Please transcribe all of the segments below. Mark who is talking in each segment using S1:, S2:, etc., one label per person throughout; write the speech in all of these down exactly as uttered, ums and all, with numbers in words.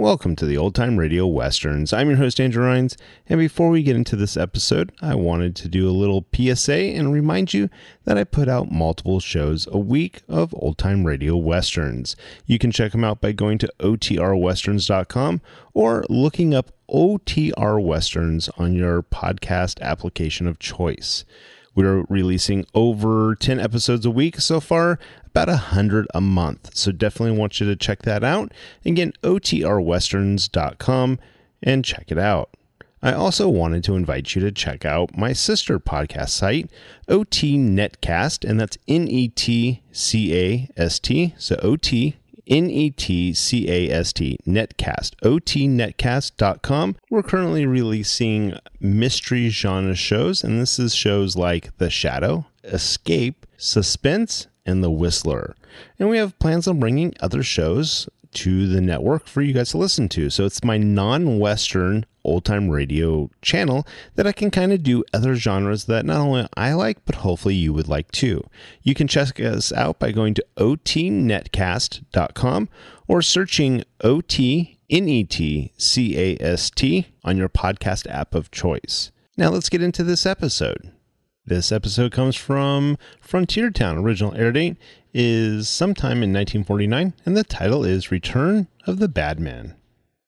S1: Welcome to the Old Time Radio Westerns. I'm your host, Andrew Rhynes, and before we get into this episode, I wanted to do a little P S A and remind you that I put out multiple shows a week of Old Time Radio Westerns. You can check them out by going to O T R westerns dot com or looking up O T R Westerns on your podcast application of choice. We're releasing over ten episodes a week so far, about one hundred a month. So definitely want you to check that out. Again, O T R westerns dot com and check it out. I also wanted to invite you to check out my sister podcast site, O T Netcast, and that's N E T C A S T. So O T N E T C A S T, Netcast, O T netcast dot com. We're currently releasing mystery genre shows, and this is shows like The Shadow, Escape, Suspense, and The Whistler. And we have plans on bringing other shows to the network for you guys to listen to. So it's my non-Western old-time radio channel that I can kind of do other genres that not only I like, but hopefully you would like too. You can check us out by going to O T netcast dot com or searching O T N E T C A S T on your podcast app of choice. Now let's get into this episode. This episode comes from Frontier Town. Original air date is sometime in nineteen forty-nine, and the title is Return of the Bad Man.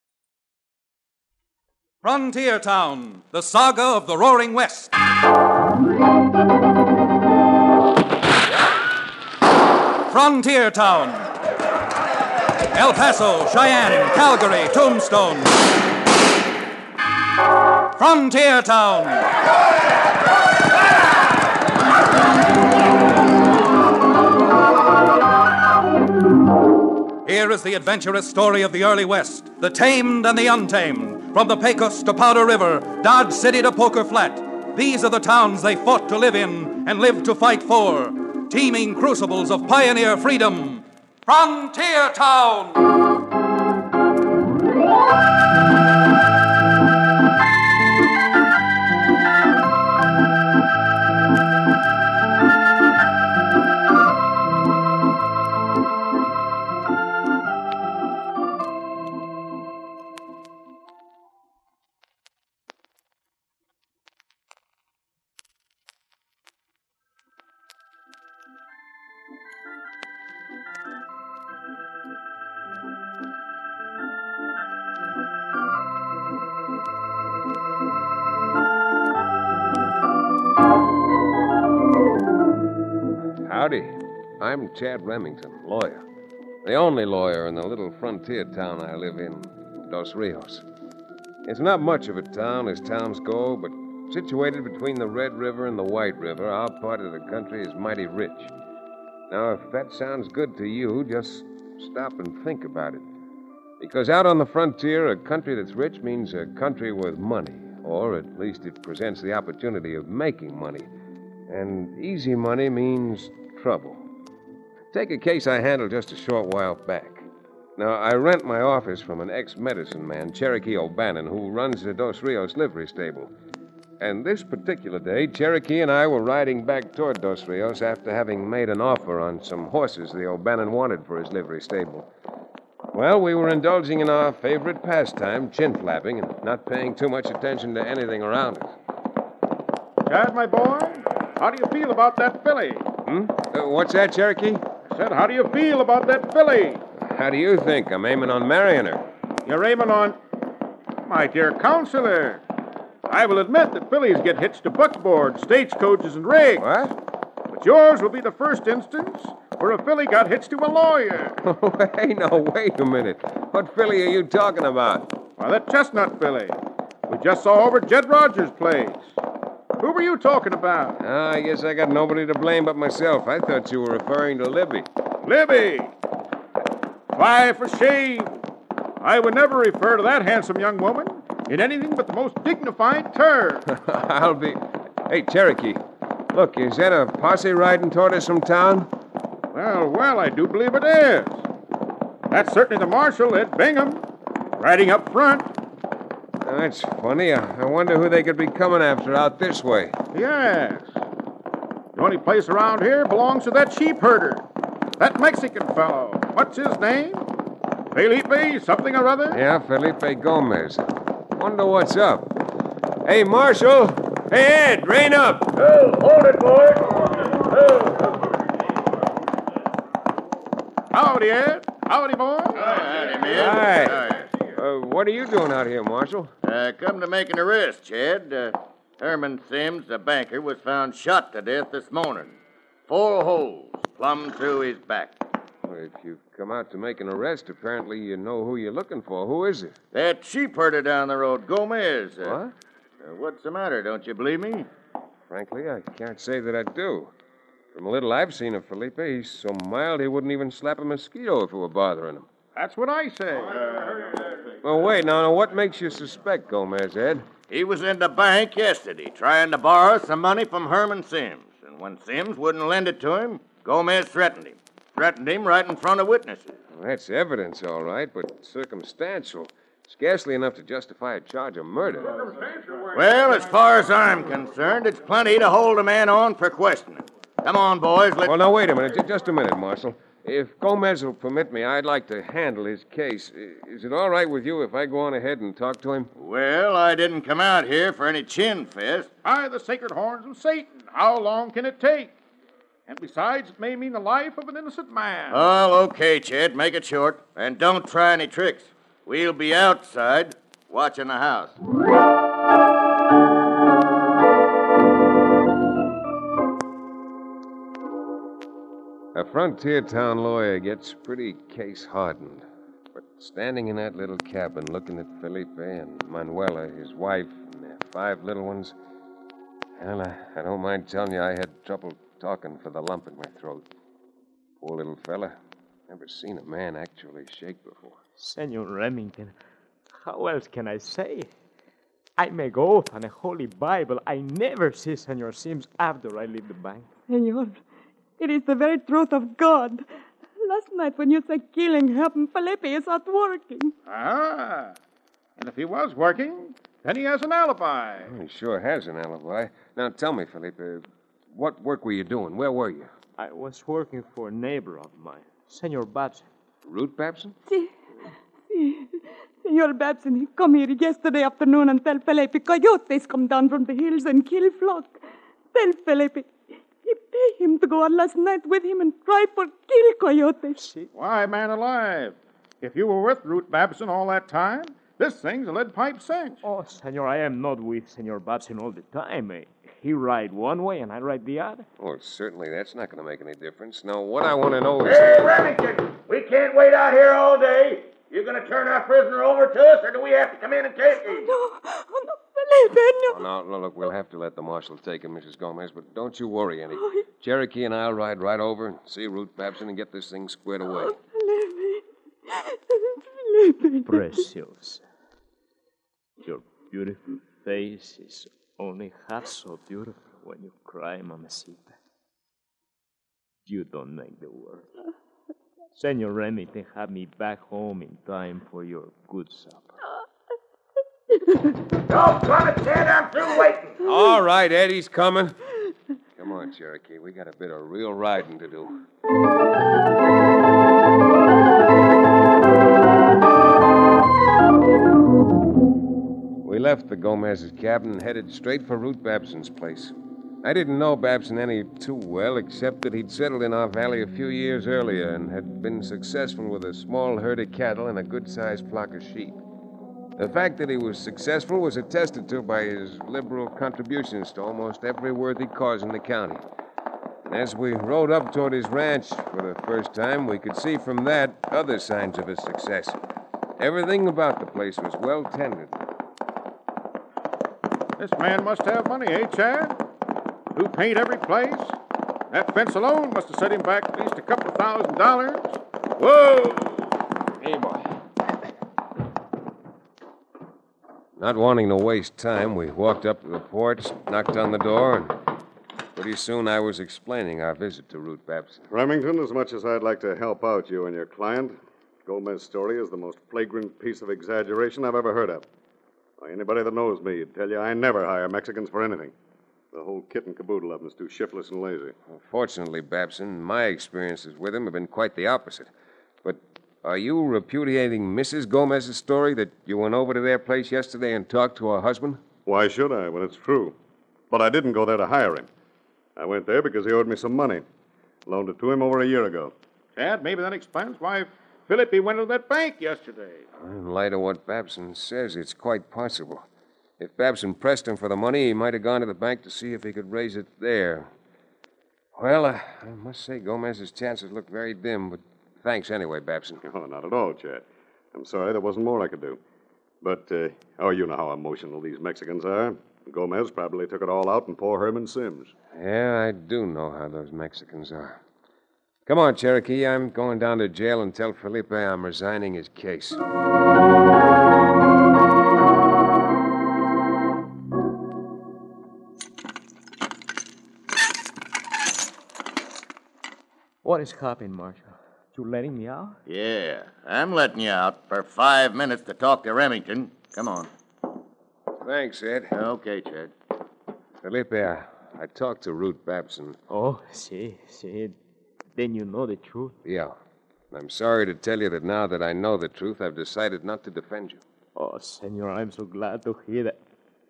S2: Frontier Town, the saga of the Roaring West. Frontier Town. El Paso, Cheyenne, Calgary, Tombstone. Frontier Town. Here is the adventurous story of the early West, the tamed and the untamed. From the Pecos to Powder River, Dodge City to Poker Flat. These are the towns they fought to live in and lived to fight for. Teeming crucibles of pioneer freedom. Frontier Town!
S3: Howdy. I'm Chad Remington, lawyer. The only lawyer in the little frontier town I live in, Dos Rios. It's not much of a town as towns go, but situated between the Red River and the White River, our part of the country is mighty rich. Now, if that sounds good to you, just stop and think about it. Because out on the frontier, a country that's rich means a country with money, or at least it presents the opportunity of making money. And easy money means trouble. Take a case I handled just a short while back. Now, I rent my office from an ex-medicine man, Cherokee O'Bannon, who runs the Dos Rios livery stable. And this particular day, Cherokee and I were riding back toward Dos Rios after having made an offer on some horses the O'Bannon wanted for his livery stable. Well, we were indulging in our favorite pastime, chin-flapping, and not paying too much attention to anything around us.
S4: Chad, my boy, how do you feel about that filly?
S3: Hmm? Uh, what's that, Cherokee?
S4: I said, how do you feel about that filly?
S3: How do you think? I'm aiming on marrying her.
S4: You're aiming on... My dear counselor, I will admit that fillies get hitched to buckboards, stagecoaches, and rigs.
S3: What?
S4: But yours will be the first instance where a filly got hitched to a lawyer.
S3: Hey, no, wait a minute. What filly are you talking about?
S4: Why, that chestnut filly we just saw over at Jed Rogers' place. Who were you talking about?
S3: Ah, I guess I got nobody to blame but myself. I thought you were referring to Libby.
S4: Libby! Why, for shame. I would never refer to that handsome young woman in anything but the most dignified terms.
S3: I'll be... Hey, Cherokee, look, is that a posse riding toward us from town?
S4: Well, well, I do believe it is. That's certainly the marshal, Ed Bingham, riding up front.
S3: That's funny. I, I wonder who they could be coming after out this way.
S4: Yes. The only place around here belongs to that sheep herder. That Mexican fellow. What's his name? Felipe, something or other?
S3: Yeah, Felipe Gomez. Wonder what's up. Hey, Marshal. Hey, Ed, rein up.
S4: Oh, hold it, boy. Oh. Howdy, Ed. Howdy, boy.
S5: Howdy,
S3: Hi.
S5: man.
S3: Uh, what are you doing out here, Marshal?
S5: Uh, come to make an arrest, Chad. Uh, Herman Sims, the banker, was found shot to death this morning. Four holes plumb through his back.
S3: Well, if you've come out to make an arrest, apparently you know who you're looking for. Who is it?
S5: That sheep herder down the road, Gomez. Uh,
S3: What?
S5: uh, what's the matter? Don't you believe me?
S3: Frankly, I can't say that I do. From a little I've seen of Felipe, he's so mild he wouldn't even slap a mosquito if it were bothering him.
S4: That's what I say.
S3: Well, wait, now, now what makes you suspect Gomez, Ed?
S5: He was in the bank yesterday trying to borrow some money from Herman Sims. And when Sims wouldn't lend it to him, Gomez threatened him. Threatened him right in front of witnesses.
S3: Well, that's evidence, all right, but circumstantial. Scarcely enough to justify a charge of murder.
S5: Well, as far as I'm concerned, it's plenty to hold a man on for questioning. Come on, boys. Let's...
S3: Well, now, wait a minute. J- Just a minute, Marshal. If Gomez will permit me, I'd like to handle his case. I- Is it all right with you if I go on ahead and talk to him?
S5: Well, I didn't come out here for any chin fest.
S4: By the sacred horns of Satan, how long can it take? And besides, it may mean the life of an innocent man.
S5: Oh, okay, Chet. Make it short. And don't try any tricks. We'll be outside watching the house.
S3: A frontier town lawyer gets pretty case-hardened. But standing in that little cabin looking at Felipe and Manuela, his wife, and their five little ones, well, I, I don't mind telling you I had trouble talking for the lump in my throat. Poor little fella. Never seen a man actually shake before.
S6: Senor Remington, how else can I say? I make oath on a holy Bible I never see Senor Sims after I leave the bank.
S7: Senor, it is the very truth of God. Last night when you said killing happened, Felipe is not working.
S4: Ah. And if he was working, then he has an alibi.
S3: Well, he sure has an alibi. Now, tell me, Felipe, what work were you doing? Where were you?
S6: I was working for a neighbor of mine, Senor Babson.
S3: Root Babson?
S7: Si, si. Senor Babson, he come here yesterday afternoon and tell Felipe coyotes come down from the hills and kill flock. Tell Felipe he pay him to go out last night with him and try for kill coyotes.
S6: Si.
S4: Why, man alive, if you were with Root Babson all that time, this thing's a lead pipe cinch.
S6: Oh, Senor, I am not with Senor Babson all the time. Eh? He ride one way and I ride the other.
S3: Well, certainly that's not going to make any difference. Now, what I want to know is...
S5: Hey, Remington, we can't wait out here all day. You going to turn our prisoner over to us, or do we have to come in and take him?
S7: No, oh, no, Felipe,
S3: Oh,
S7: no.
S3: no, no, look, we'll have to let the marshal take him, Missus Gomez, but don't you worry any. Cherokee and I'll ride right over and see Root Babson and get this thing squared away.
S7: Felipe. Felipe.
S6: Precious. Your beautiful face is only half so beautiful when you cry, Mamacita. You don't make the word. Senor Remington had me back home in time for your good supper.
S5: Don't run it, Ted. I'm through waiting.
S3: All right, Eddie's coming. Come on, Cherokee. We got a bit of real riding to do. We left the Gomez's cabin and headed straight for Root Babson's place. I didn't know Babson any too well, except that he'd settled in our valley a few years earlier and had been successful with a small herd of cattle and a good-sized flock of sheep. The fact that he was successful was attested to by his liberal contributions to almost every worthy cause in the county. And as we rode up toward his ranch for the first time, we could see from that other signs of his success. Everything about the place was well tended.
S4: This man must have money, eh, Chad? Who paint every place? That fence alone must have set him back at least a couple of thousand dollars. Whoa!
S3: Hey, boy. Not wanting to waste time, we walked up to the porch, knocked on the door, and pretty soon I was explaining our visit to Root Babson.
S8: Remington, as much as I'd like to help out you and your client, Gomez's story is the most flagrant piece of exaggeration I've ever heard of. Why, anybody that knows me would tell you I never hire Mexicans for anything. The whole kit and caboodle of them is too shiftless and lazy.
S3: Well, fortunately, Babson, my experiences with him have been quite the opposite. But Are you repudiating Missus Gomez's story that you went over to their place yesterday and talked to her husband?
S8: Why should I when it's true? But I didn't go there to hire him. I went there because he owed me some money. Loaned it to him over a year ago.
S4: Chad, maybe that explains why Philippi went to that bank yesterday.
S3: In light of what Babson says, it's quite possible. If Babson pressed him for the money, he might have gone to the bank to see if he could raise it there. Well, uh, I must say Gomez's chances look very dim, but thanks anyway, Babson.
S8: Oh, not at all, Chad. I'm sorry there wasn't more I could do. But, uh, oh, you know how emotional these Mexicans are. Gomez probably took it all out on poor Herman Sims.
S3: Yeah, I do know how those Mexicans are. Come on, Cherokee. I'm going down to jail and tell Felipe I'm resigning his case.
S6: What is happening, Marshal? You letting me out?
S5: Yeah, I'm letting you out for five minutes to talk to Remington. Come on.
S3: Thanks, Ed.
S5: Okay, Chad.
S3: Felipe, I, I talked to Ruth Babson.
S6: Oh, see, see. Then you know the truth.
S3: Yeah. I'm sorry to tell you that now that I know the truth, I've decided not to defend you.
S6: Oh, Senor, I'm so glad to hear that.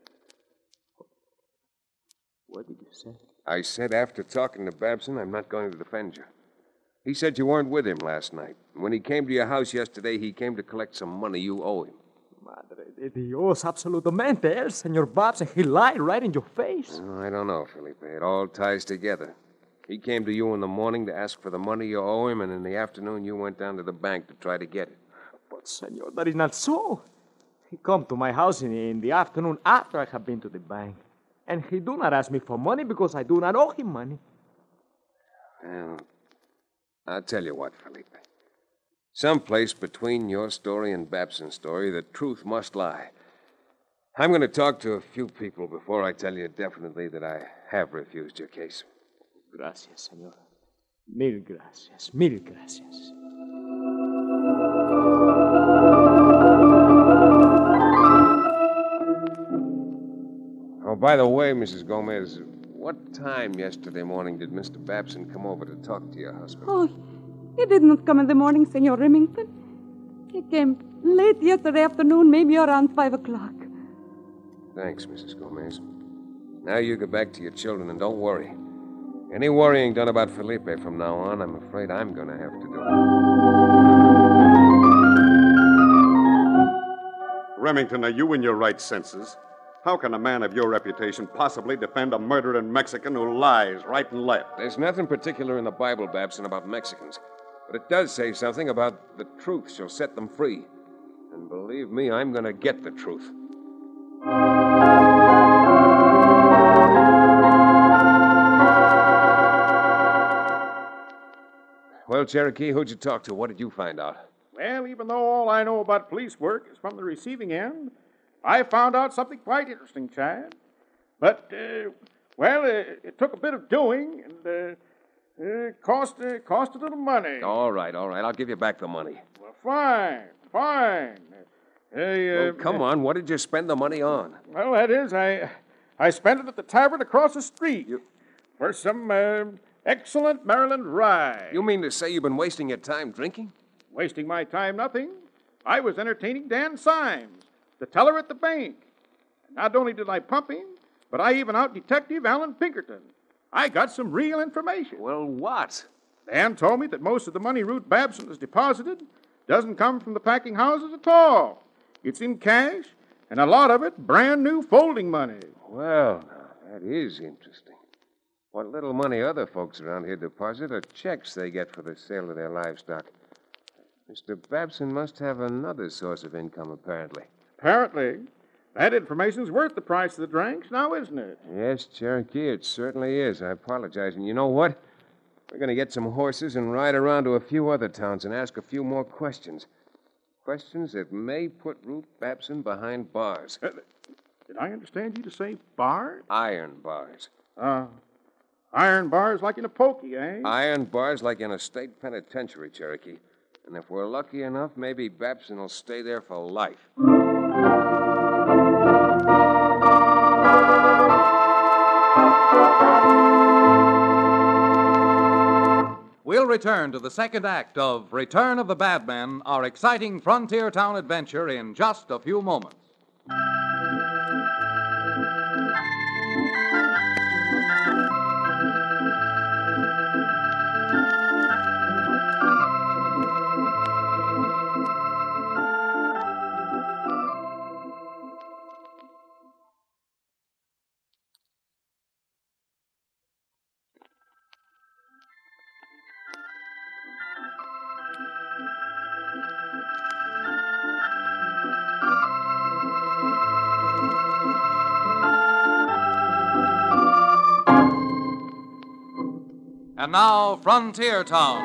S6: What did you say?
S3: I said after talking to Babson, I'm not going to defend you. He said you weren't with him last night. When he came to your house yesterday, he came to collect some money you owe him.
S6: Madre de Dios, absolutamente. El Senor Babson, he lied right in your face.
S3: Oh, I don't know, Felipe. It all ties together. He came to you in the morning to ask for the money you owe him, and in the afternoon you went down to the bank to try to get it.
S6: But, Senor, that is not so. He come to my house in, in the afternoon after I have been to the bank. And he do not ask me for money because I do not owe him money.
S3: Well, I'll tell you what, Felipe. Someplace between your story and Babson's story, the truth must lie. I'm going to talk to a few people before I tell you definitely that I have refused your case.
S6: Gracias, Senor. Mil gracias, mil gracias.
S3: Oh, by the way, Missus Gomez, what time yesterday morning did Mister Babson come over to talk to your husband?
S7: Oh, he did not come in the morning, Senor Remington. He came late yesterday afternoon, maybe around five o'clock.
S3: Thanks, Missus Gomez. Now you get back to your children and don't worry. Any worrying done about Felipe from now on, I'm afraid I'm going to have to do it.
S8: Remington, are you in your right senses? How can a man of your reputation possibly defend a murdering Mexican who lies right and left?
S3: There's nothing particular in the Bible, Babson, about Mexicans. But it does say something about the truth shall set them free. And believe me, I'm going to get the truth. Well, Cherokee, who'd you talk to? What did you find out?
S4: Well, even though all I know about police work is from the receiving end, I found out something quite interesting, Chad. But, uh, well, uh, it took a bit of doing, and uh, uh, cost, uh, cost a little money.
S3: All right, all right. I'll give you back the money.
S4: Well, fine, fine. Uh,
S3: Well, come on. What did you spend the money on?
S4: Well, that is, I I spent it at the tavern across the street
S3: You-
S4: for some uh, excellent Maryland rye.
S3: You mean to say you've been wasting your time drinking?
S4: Wasting my time, nothing. I was entertaining Dan Symes, the teller at the bank. And not only did I pump him, but I even out Detective Alan Pinkerton. I got some real information.
S3: Well, what?
S4: Dan told me that most of the money Ruth Babson has deposited doesn't come from the packing houses at all. It's in cash, and a lot of it brand new folding money.
S3: Well, now, that is interesting. What little money other folks around here deposit are checks they get for the sale of their livestock. Mister Babson must have another source of income, apparently.
S4: Apparently, that information's worth the price of the drinks now, isn't it?
S3: Yes, Cherokee, it certainly is. I apologize. And you know what? We're going to get some horses and ride around to a few other towns and ask a few more questions. Questions that may put Ruth Babson behind bars.
S4: Uh, did I understand you to say bars?
S3: Iron bars.
S4: Uh, iron bars like in a pokey, eh?
S3: Iron bars like in a state penitentiary, Cherokee. And if we're lucky enough, maybe Babson will stay there for life.
S2: We'll return to the second act of Return of the Badmen, our exciting frontier town adventure, in just a few moments. And now, Frontier Town.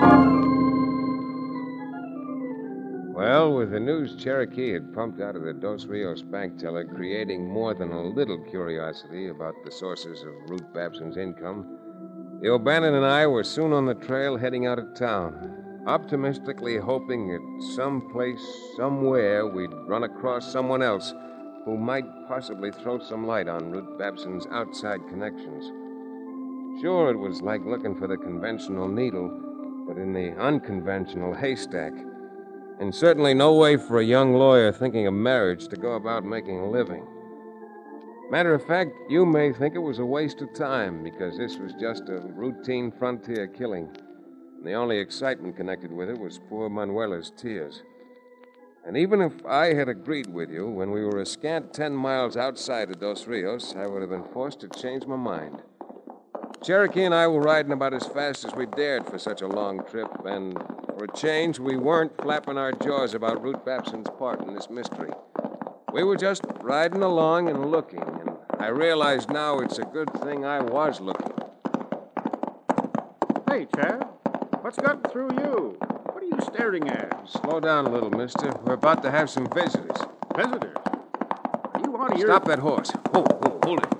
S3: Well, with the news Cherokee had pumped out of the Dos Rios bank teller, creating more than a little curiosity about the sources of Ruth Babson's income, the O'Bannon and I were soon on the trail heading out of town, optimistically hoping that someplace, somewhere, we'd run across someone else who might possibly throw some light on Ruth Babson's outside connections. Sure, it was like looking for the conventional needle, but in the unconventional haystack. And certainly no way for a young lawyer thinking of marriage to go about making a living. Matter of fact, you may think it was a waste of time, because this was just a routine frontier killing. And the only excitement connected with it was poor Manuela's tears. And even if I had agreed with you, when we were a scant ten miles outside of Dos Rios, I would have been forced to change my mind. Cherokee and I were riding about as fast as we dared for such a long trip, and for a change, we weren't flapping our jaws about Ruth Babson's part in this mystery. We were just riding along and looking, and I realize now it's a good thing I was looking.
S4: Hey, Chad, what's gotten through you? What are you staring at?
S3: Slow down a little, mister. We're about to have some visitors.
S4: Visitors? Are you out of your...
S3: Stop that horse. Oh, oh, hold it.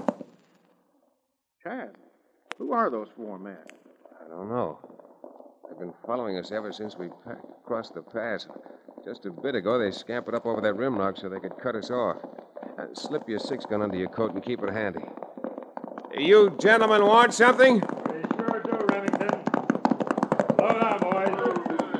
S4: Chad, who are those four men?
S3: I don't know. They've been following us ever since we pa- crossed the pass. Just a bit ago, they scampered up over that rim rock so they could cut us off. Uh, slip your six-gun under your coat and keep it handy. You gentlemen want something?
S4: We sure do, Remington. Slow down, boys.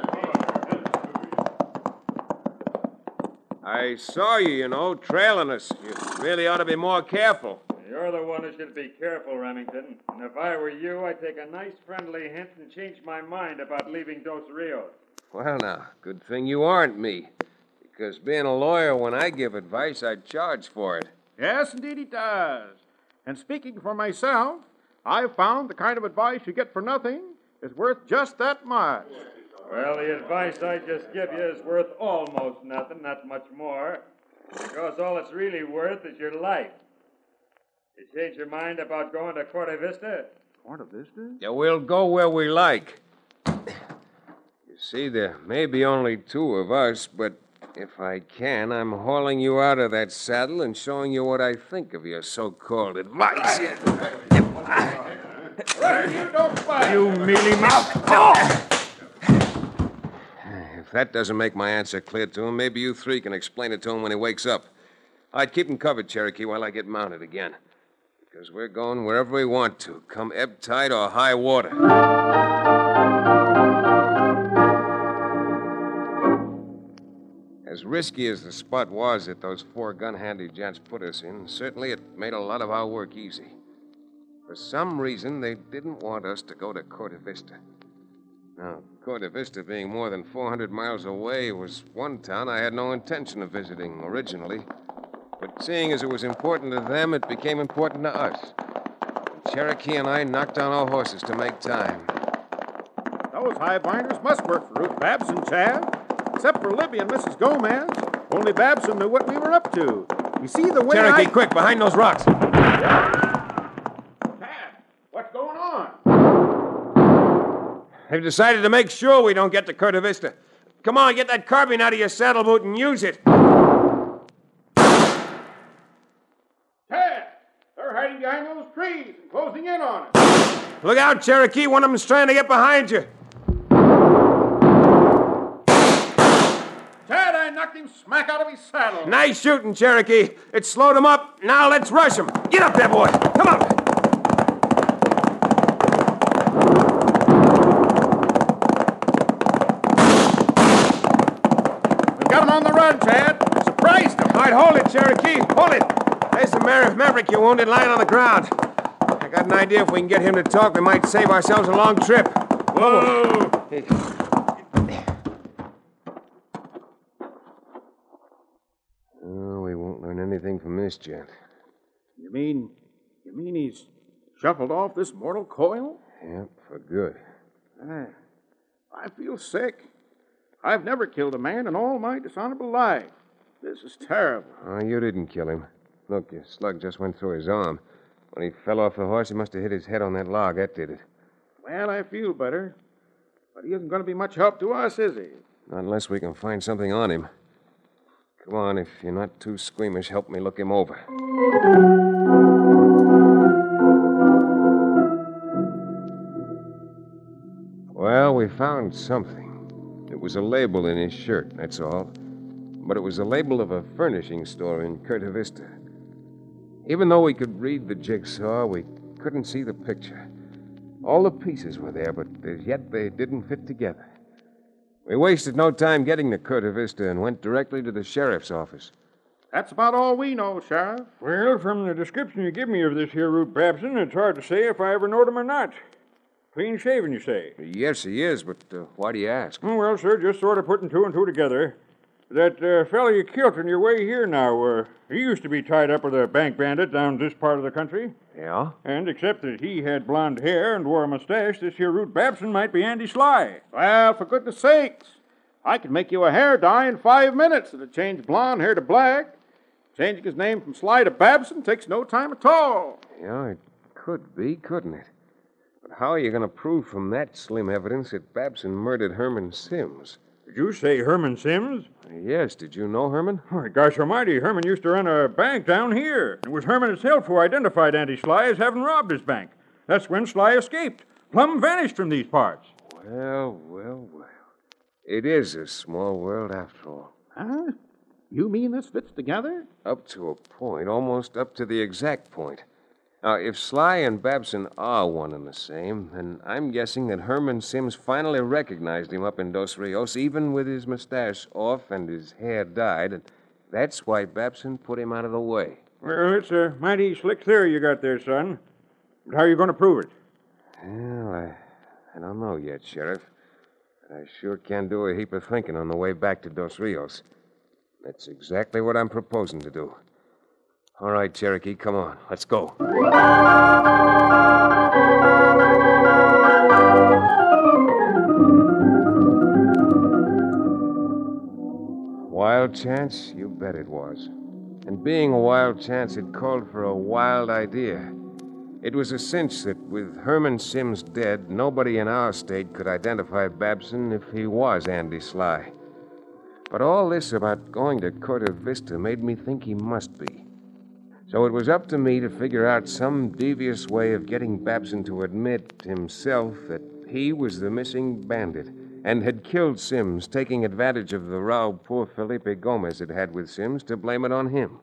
S3: I saw you, you know, trailing us. You really ought to be more careful.
S9: You're the one who should be careful, Remington. And if I were you, I'd take a nice friendly hint and change my mind about leaving Dos Rios.
S3: Well, now, good thing you aren't me. Because being a lawyer, when I give advice, I charge for it.
S4: Yes, indeed he does. And speaking for myself, I've found the kind of advice you get for nothing is worth just that much.
S9: Well, the advice I just give you is worth almost nothing, not much more. Because all it's really worth is your life. You change your mind about going to Corte Vista?
S4: Corte Vista?
S3: Yeah, we'll go where we like. You see, there may be only two of us, but if I can, I'm hauling you out of that saddle and showing you what I think of your so-called advice.
S4: You don't fight!
S3: You mealy mouth! Oh! If that doesn't make my answer clear to him, maybe you three can explain it to him when he wakes up. I'd keep him covered, Cherokee, while I get mounted again. Because we're going wherever we want to, come ebb tide or high water. As risky as the spot was that those four gun-handy gents put us in, certainly it made a lot of our work easy. For some reason, they didn't want us to go to Corte Vista. Now, Corte Vista being more than four hundred miles away was one town I had no intention of visiting originally. But seeing as it was important to them, it became important to us. Cherokee and I knocked down our horses to make time.
S4: Those highbinders must work for Ruth Babson, Chad. Except for Libby and Missus Gomez. Only Babson knew what we were up to. You see the way
S3: Cherokee,
S4: I...
S3: quick, behind those rocks.
S4: Chad, what's going on?
S3: They've decided to make sure we don't get to Corte Vista. Come on, get that carbine out of your saddle boot and use it.
S4: Chad, they're hiding behind those trees and closing in on us.
S3: Look out, Cherokee. One of them's trying to get behind you.
S4: Chad, I knocked him smack out of his saddle.
S3: Nice shooting, Cherokee. It slowed him up. Now let's rush him. Get up there, boy. Come on.
S4: got him on the run, Chad. Surprised him.
S3: All right, hold it, Cherokee. Hold it. There's the Mar- Maverick you wounded lying on the ground. I got an idea if we can get him to talk, we might save ourselves a long trip.
S4: Whoa.
S3: Hey. Oh, we won't learn anything from this, gent.
S4: You mean, you mean he's shuffled off this mortal coil?
S3: Yep, for good.
S4: I, I feel sick. I've never killed a man in all my dishonorable life. This is terrible.
S3: Oh, you didn't kill him. Look, your slug just went through his arm. When he fell off the horse, he must have hit his head on that log. That did it.
S4: Well, I feel better. But he isn't going to be much help to us, is he?
S3: Not unless we can find something on him. Come on, if you're not too squeamish, help me look him over. Well, we found something. It was a label in his shirt, that's all. But it was a label of a furnishing store in Corte Vista. Even though we could read the jigsaw, we couldn't see the picture. All the pieces were there, but as yet they didn't fit together. We wasted no time getting to Corte Vista and went directly to the sheriff's office.
S4: That's about all we know, Sheriff.
S9: Well, from the description you give me of this here Root Babson, it's hard to say if I ever knowed him or not. Clean shaven, you say?
S3: Yes, he is, but uh, why do you ask?
S9: Oh, well, sir, just sort of putting two and two together. That uh, fellow you killed on your way here now, uh, he used to be tied up with a bank bandit down this part of the country.
S3: Yeah?
S9: And except that he had blonde hair and wore a mustache, this here Root Babson might be Andy Sly.
S4: Well, for goodness sakes, I could make you a hair dye in five minutes that'd change blonde hair to black. Changing his name from Sly to Babson takes no time at all.
S3: Yeah, it could be, couldn't it? But how are you going to prove from that slim evidence that Babson murdered Herman Sims?
S9: Did you say Herman Sims?
S3: Yes, did you know Herman?
S9: Oh, gosh almighty, Herman used to run a bank down here. It was Herman himself who identified Andy Sly as having robbed his bank. That's when Sly escaped. Plumb vanished from these parts.
S3: Well, well, well. It is a small world after all.
S4: Huh? You mean this fits together?
S3: Up to a point, almost up to the exact point. Now, if Sly and Babson are one and the same, then I'm guessing that Herman Sims finally recognized him up in Dos Rios, even with his mustache off and his hair dyed, and that's why Babson put him out of the way.
S9: Well, it's a mighty slick theory you got there, son. But how are you going to prove it?
S3: Well, I, I don't know yet, Sheriff. But I sure can do a heap of thinking on the way back to Dos Rios. That's exactly what I'm proposing to do. All right, Cherokee, come on. Let's go. Wild chance? You bet it was. And being a wild chance, it called for a wild idea. It was a cinch that with Herman Sims dead, nobody in our state could identify Babson if he was Andy Sly. But all this about going to Corte Vista made me think he must be. So it was up to me to figure out some devious way of getting Babson to admit himself that he was the missing bandit and had killed Sims, taking advantage of the row poor Felipe Gomez had had with Sims to blame it on him.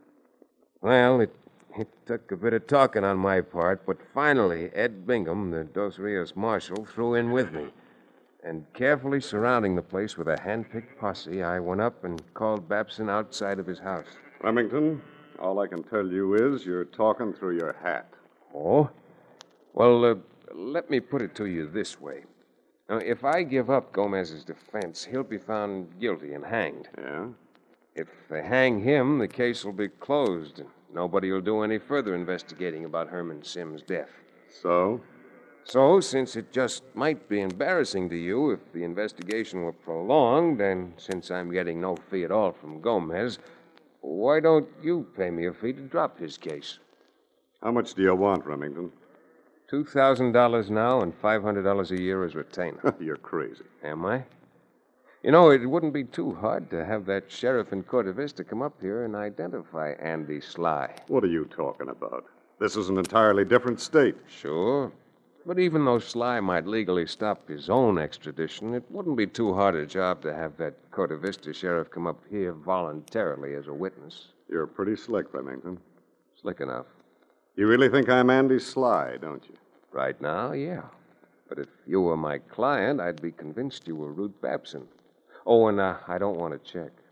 S3: Well, it, it took a bit of talking on my part, but finally Ed Bingham, the Dos Rios marshal, threw in with me. And carefully surrounding the place with a hand-picked posse, I went up and called Babson outside of his house.
S8: Remington, all I can tell you is you're talking through your hat.
S3: Oh? Well, uh, let me put it to you this way. Now, if I give up Gomez's defense, he'll be found guilty and hanged.
S8: Yeah?
S3: If they hang him, the case will be closed, and nobody will do any further investigating about Herman Sims' death.
S8: So?
S3: So, since it just might be embarrassing to you if the investigation were prolonged, and since I'm getting no fee at all from Gomez, why don't you pay me a fee to drop his case?
S8: How much do you want, Remington?
S3: Two thousand dollars now and five hundred dollars a year as retainer.
S8: You're crazy.
S3: Am I? You know, it wouldn't be too hard to have that sheriff in Corte Vista come up here and identify Andy Sly.
S8: What are you talking about? This is an entirely different state.
S3: Sure. But even though Sly might legally stop his own extradition, it wouldn't be too hard a job to have that Corte Vista sheriff come up here voluntarily as a witness.
S8: You're pretty slick, Remington.
S3: Slick enough.
S8: You really think I'm Andy Sly, don't you?
S3: Right now, yeah. But if you were my client, I'd be convinced you were Root Babson. Oh, and uh, I don't want a check.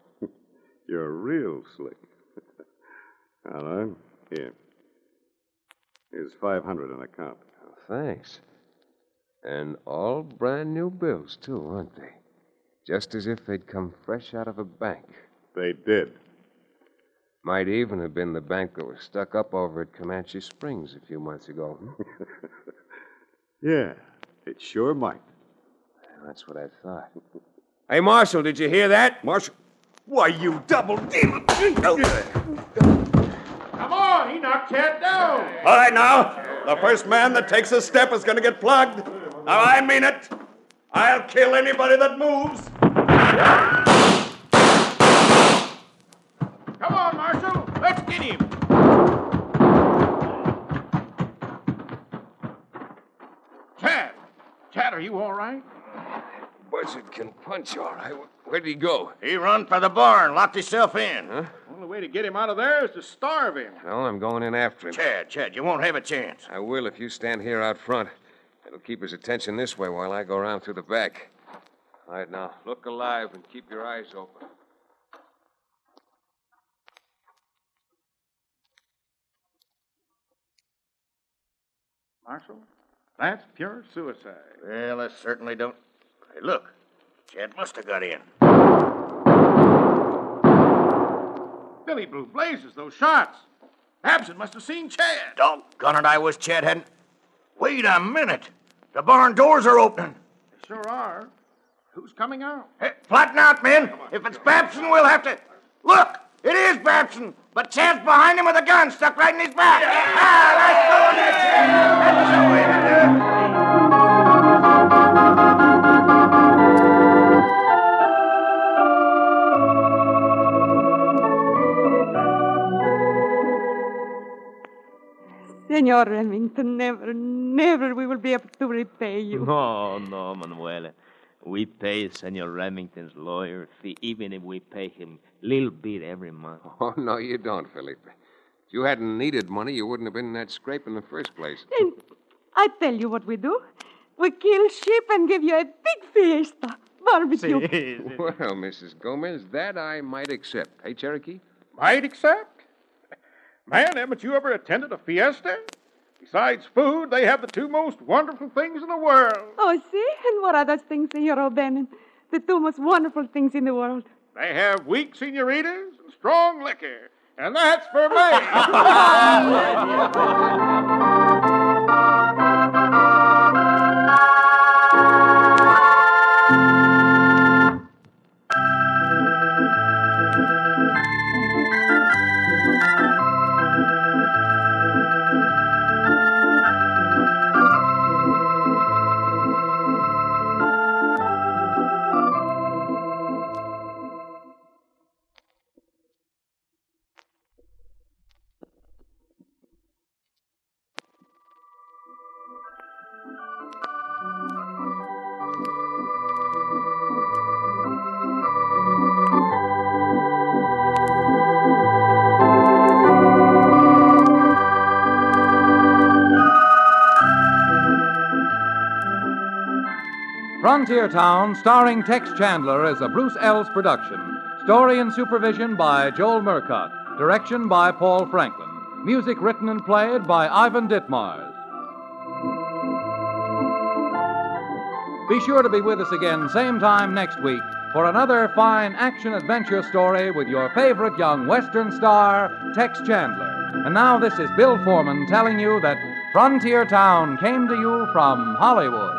S8: You're real slick. All right. Here. Here's five hundred on account.
S3: Oh, thanks. And all brand new bills, too, aren't they? Just as if they'd come fresh out of a bank.
S8: They did.
S3: Might even have been the bank that was stuck up over at Comanche Springs a few months ago. Hmm?
S8: Yeah, it sure might.
S3: That's what I thought. Hey, Marshal, did you hear that? Marshal? Why, you double demon!
S4: Come on, he knocked Chad down.
S2: All right, now. The first man that takes a step is going to get plugged. Now, I mean it. I'll kill anybody that moves.
S4: Come on, Marshal. Let's get him. Chad. Chad, are you all right?
S3: Buzzard can punch, all right. Where'd he go?
S5: He run for the barn, locked himself in.
S3: Huh?
S4: The only way to get him out of there is to starve him.
S3: Well, I'm going in after him.
S5: Chad, Chad, you won't have a chance.
S3: I will if you stand here out front. It'll keep his attention this way while I go around through the back. All right, now, look alive and keep your eyes open.
S4: Marshal, that's pure suicide.
S5: Well, I certainly don't. Hey, look. Chad must have got in.
S4: Billy Blue blazes, those shots. Babson must have seen Chad.
S5: Doggone it, I wish Chad hadn't. Wait a minute. The barn doors are opening.
S4: They sure are. Who's coming out?
S5: Hey, flatten out, men. If it's Babson, we'll have to... Look, it is Babson, but Chad's behind him with a gun stuck right in his back. Ah, let's go in there, Chad. That's the way to do it.
S7: Senor Remington, never, never we will be able to repay you.
S6: No, no, Manuela. We pay Senor Remington's lawyer fee, even if we pay him a little bit every month.
S3: Oh, no, you don't, Felipe. If you hadn't needed money, you wouldn't have been in that scrape in the first place.
S7: Then I tell you what we do. We kill sheep and give you a big fiesta. Barbecue.
S3: Well, Missus Gomez, that I might accept. Hey, Cherokee?
S4: Might accept? Man, haven't you ever attended a fiesta? Besides food, they have the two most wonderful things in the world.
S7: Oh, see? And what are those things, Senor O'Bannon? The two most wonderful things in the world.
S4: They have weak senoritas and strong liquor. And that's for me.
S2: Frontier Town, starring Tex Chandler, is a Bruce Ells production. Story and supervision by Joel Murcott. Direction by Paul Franklin. Music written and played by Ivan Ditmars. Be sure to be with us again same time next week for another fine action-adventure story with your favorite young Western star, Tex Chandler. And now this is Bill Foreman telling you that Frontier Town came to you from Hollywood.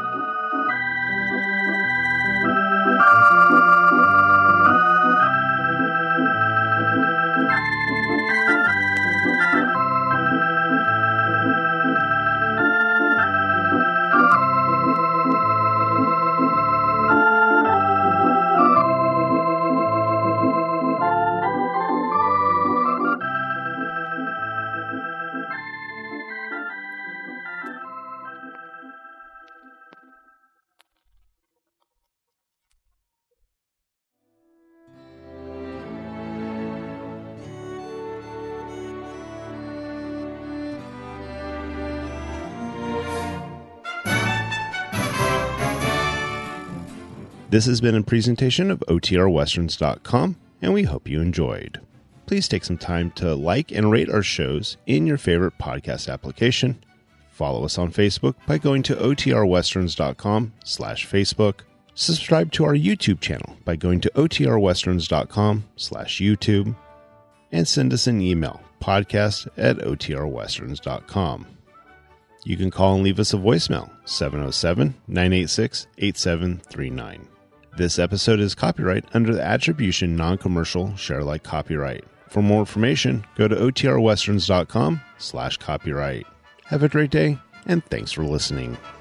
S1: This has been a presentation of O T R Westerns dot com. and we hope you enjoyed. Please take some time to like and rate our shows in your favorite podcast application. Follow us on Facebook by going to otrwesterns.com slash Facebook. Subscribe to our YouTube channel by going to otrwesterns.com slash YouTube. And send us an email, podcast at otrwesterns dot com. You can call and leave us a voicemail, seven oh seven, nine eight six, eight seven three nine. This episode is copyright under the Attribution Non-Commercial Share Alike copyright. For more information, go to otrwesterns.com slash copyright. Have a great day, and thanks for listening.